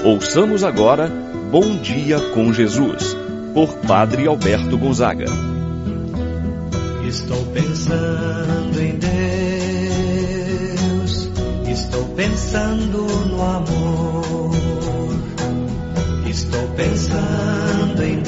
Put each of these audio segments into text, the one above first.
Ouçamos agora Bom Dia com Jesus, por Padre Alberto Gonzaga. Estou pensando em Deus, estou pensando no amor, estou pensando em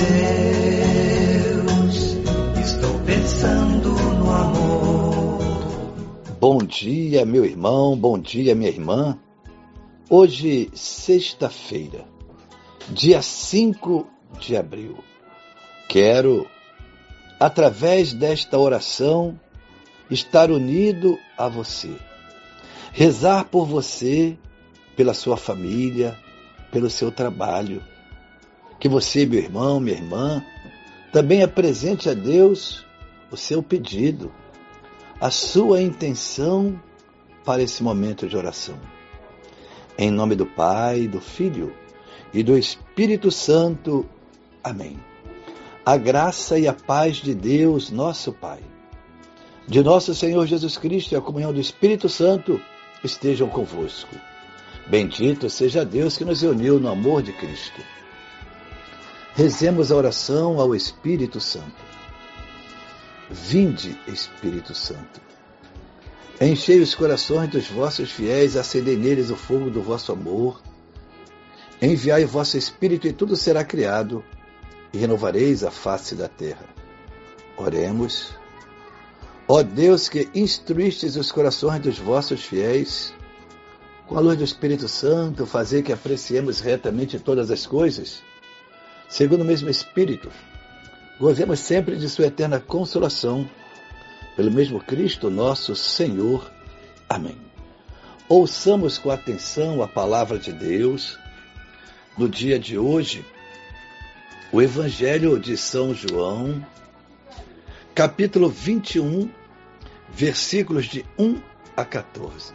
Deus, estou pensando no amor. Bom dia, meu irmão, bom dia, minha irmã. Hoje, sexta-feira, dia 5 de abril, quero, através desta oração, estar unido a você, rezar por você, pela sua família, pelo seu trabalho. Que você, meu irmão, minha irmã, também apresente a Deus o seu pedido, a sua intenção para esse momento de oração. Em nome do Pai, do Filho e do Espírito Santo. Amém. A graça e a paz de Deus, nosso Pai, de nosso Senhor Jesus Cristo e a comunhão do Espírito Santo estejam convosco. Bendito seja Deus que nos uniu no amor de Cristo. Rezemos a oração ao Espírito Santo. Vinde, Espírito Santo. Enchei os corações dos vossos fiéis, acendei neles o fogo do vosso amor. Enviai o vosso Espírito e tudo será criado, e renovareis a face da terra. Oremos. Ó Deus, que instruístes os corações dos vossos fiéis, com a luz do Espírito Santo, fazei que apreciemos retamente todas as coisas, segundo o mesmo Espírito, gozemos sempre de sua eterna consolação, pelo mesmo Cristo nosso Senhor. Amém. Ouçamos com atenção a palavra de Deus. No dia de hoje, o Evangelho de São João, capítulo 21, versículos de 1 a 14.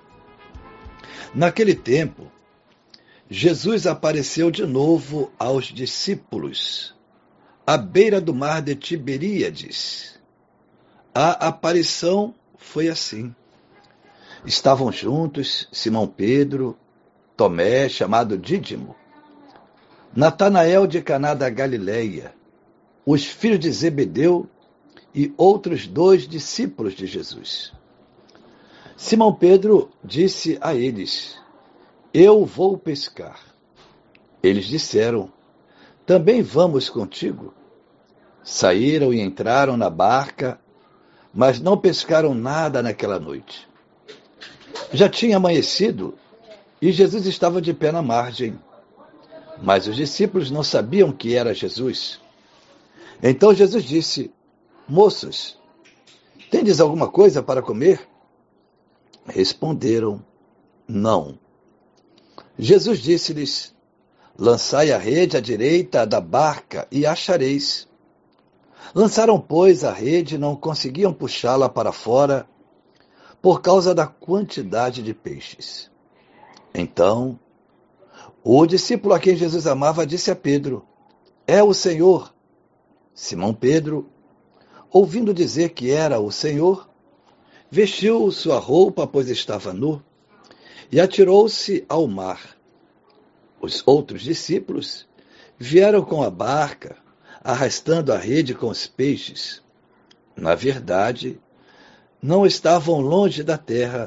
Naquele tempo, Jesus apareceu de novo aos discípulos, à beira do mar de Tiberíades. A aparição foi assim. Estavam juntos Simão Pedro, Tomé, chamado Dídimo, Natanael de Caná da Galileia, os filhos de Zebedeu e outros 2 discípulos de Jesus. Simão Pedro disse a eles: Eu vou pescar. Eles disseram: Também vamos contigo. Saíram e entraram na barca, mas não pescaram nada naquela noite. Já tinha amanhecido e Jesus estava de pé na margem, mas os discípulos não sabiam que era Jesus. Então Jesus disse: Moços, tendes alguma coisa para comer? Responderam: Não. Jesus disse-lhes: Lançai a rede à direita da barca e achareis. Lançaram, pois, a rede e não conseguiam puxá-la para fora por causa da quantidade de peixes. Então, o discípulo a quem Jesus amava disse a Pedro: É o Senhor. Simão Pedro, ouvindo dizer que era o Senhor, vestiu sua roupa, pois estava nu, e atirou-se ao mar. Os outros discípulos vieram com a barca, arrastando a rede com os peixes. Na verdade, não estavam longe da terra,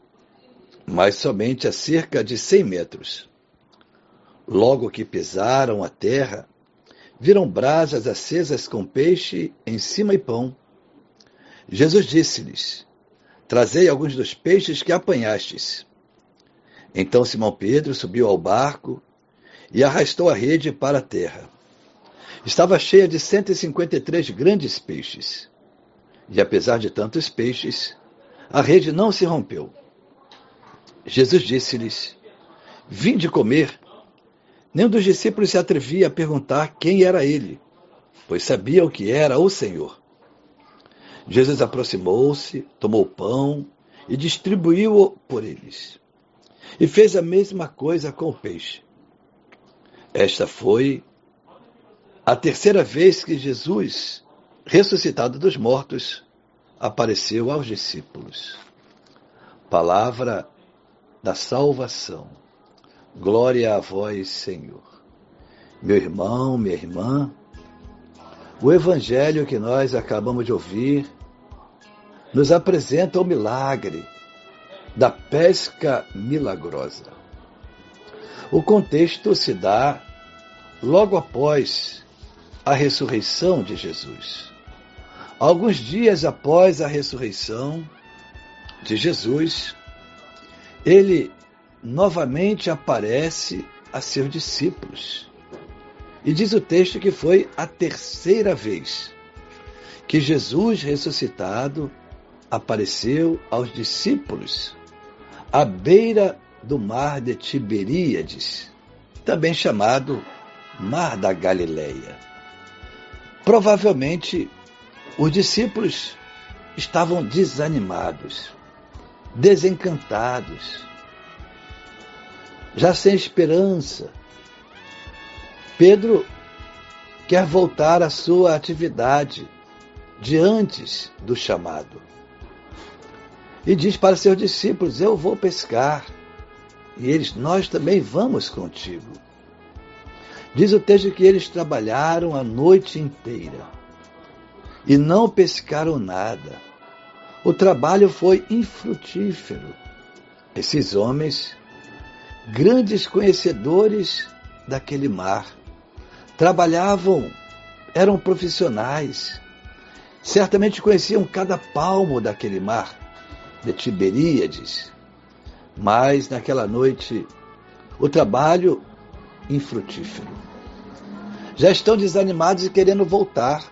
mas somente a cerca de 100 metros. Logo que pisaram a terra, viram brasas acesas com peixe em cima e pão. Jesus disse-lhes: Trazei alguns dos peixes que apanhastes. Então Simão Pedro subiu ao barco e arrastou a rede para a terra. Estava cheia de 153 grandes peixes. E apesar de tantos peixes, a rede não se rompeu. Jesus disse-lhes: Vinde comer. Nenhum dos discípulos se atrevia a perguntar quem era ele, pois sabiam que era o Senhor. Jesus aproximou-se, tomou o pão e distribuiu-o por eles. E fez a mesma coisa com o peixe. Esta foi a terceira vez que Jesus, ressuscitado dos mortos, apareceu aos discípulos. Palavra da salvação. Glória a vós, Senhor. Meu irmão, minha irmã, o evangelho que nós acabamos de ouvir nos apresenta o milagre da pesca milagrosa. O contexto se dá logo após a ressurreição de Jesus. Alguns dias após a ressurreição de Jesus, ele novamente aparece a seus discípulos. E diz o texto que foi a terceira vez que Jesus ressuscitado apareceu aos discípulos à beira do mar de Tiberíades, também chamado Mar da Galileia. Provavelmente, os discípulos estavam desanimados, desencantados, já sem esperança. Pedro quer voltar à sua atividade de antes do chamado. E diz para seus discípulos: eu vou pescar. E eles: nós também vamos contigo. Diz o texto que eles trabalharam a noite inteira e não pescaram nada. O trabalho foi infrutífero. Esses homens, grandes conhecedores daquele mar, trabalhavam, eram profissionais, certamente conheciam cada palmo daquele mar de Tiberíades, mas naquela noite o trabalho infrutífero. Já estão desanimados e querendo voltar,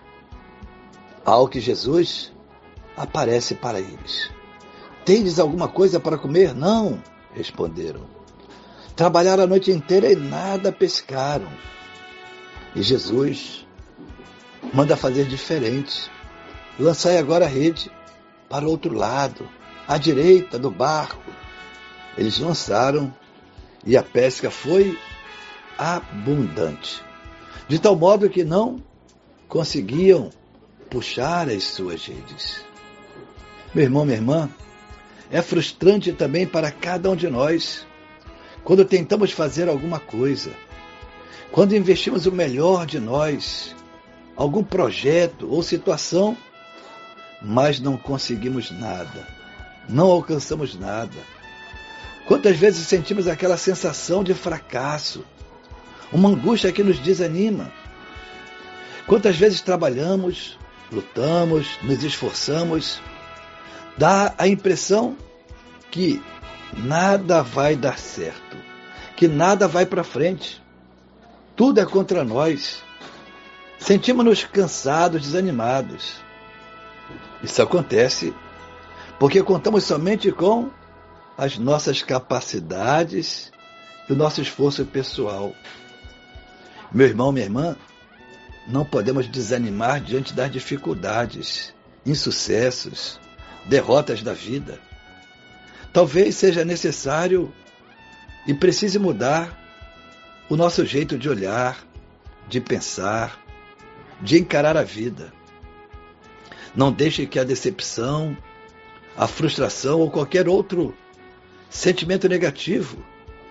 ao que Jesus aparece para eles. Tendes alguma coisa para comer? Não, responderam. Trabalharam a noite inteira e nada pescaram. E Jesus manda fazer diferente. Lançai agora a rede para o outro lado, à direita do barco. Eles lançaram e a pesca foi abundante, de tal modo que não conseguiam puxar as suas redes. Meu irmão, minha irmã, é frustrante também para cada um de nós quando tentamos fazer alguma coisa, quando investimos o melhor de nós, algum projeto ou situação, mas não conseguimos nada, não alcançamos nada. Quantas vezes sentimos aquela sensação de fracasso, uma angústia que nos desanima? Quantas vezes trabalhamos, lutamos, nos esforçamos, dá a impressão que nada vai dar certo, que nada vai para frente, tudo é contra nós. Sentimos-nos cansados, desanimados. Isso acontece porque contamos somente com as nossas capacidades e o nosso esforço pessoal. Meu irmão, minha irmã, não podemos desanimar diante das dificuldades, insucessos, derrotas da vida. Talvez seja necessário e precise mudar o nosso jeito de olhar, de pensar, de encarar a vida. Não deixe que a decepção, a frustração ou qualquer outro sentimento negativo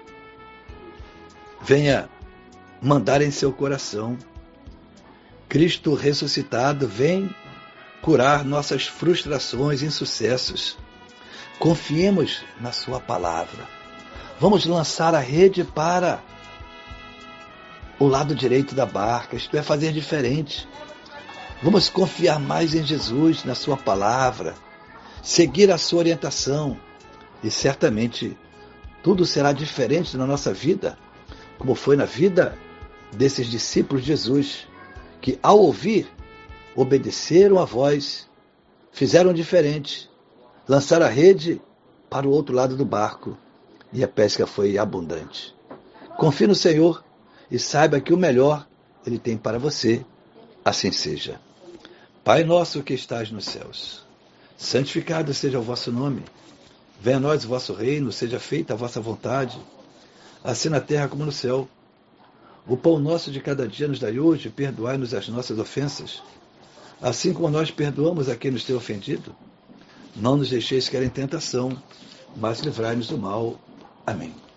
venha mandar em seu coração. Cristo ressuscitado vem curar nossas frustrações e insucessos. Confiemos na sua palavra. Vamos lançar a rede para o lado direito da barca, isto é, fazer diferente. Vamos confiar mais em Jesus, na sua palavra, seguir a sua orientação, e certamente tudo será diferente na nossa vida, como foi na vida desses discípulos de Jesus, que ao ouvir, obedeceram a voz, fizeram diferente, lançaram a rede para o outro lado do barco, e a pesca foi abundante. Confie no Senhor e saiba que o melhor Ele tem para você. Assim seja. Pai nosso que estás nos céus, santificado seja o vosso nome. Venha a nós o vosso reino, seja feita a vossa vontade, assim na terra como no céu. O pão nosso de cada dia nos dai hoje, perdoai-nos as nossas ofensas, assim como nós perdoamos a quem nos tem ofendido. Não nos deixeis cair em tentação, mas livrai-nos do mal. Amém.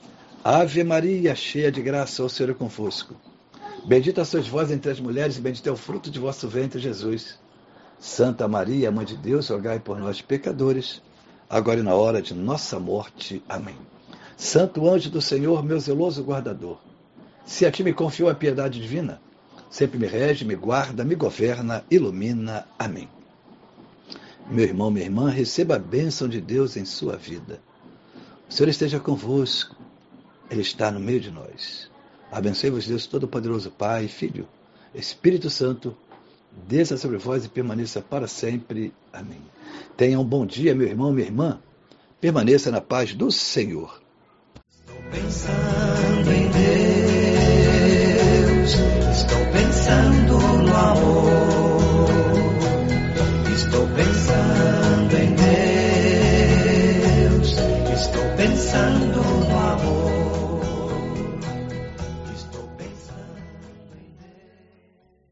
Ave Maria, cheia de graça, o Senhor é convosco. Bendita sois vós entre as mulheres, e bendito é o fruto de vosso ventre, Jesus. Santa Maria, Mãe de Deus, rogai por nós, pecadores, agora e na hora de nossa morte. Amém. Santo anjo do Senhor, meu zeloso guardador, se a ti me confiou a piedade divina, sempre me rege, me guarda, me governa, ilumina. Amém. Meu irmão, minha irmã, receba a bênção de Deus em sua vida. O Senhor esteja convosco. Ele está no meio de nós. Abençoe-vos, Deus Todo-Poderoso, Pai, Filho, Espírito Santo, desça sobre vós e permaneça para sempre. Amém. Tenha um bom dia, meu irmão, minha irmã. Permaneça na paz do Senhor. Estou pensando em Deus, estou pensando no amor. Estou pensando em Deus, estou pensando no amor.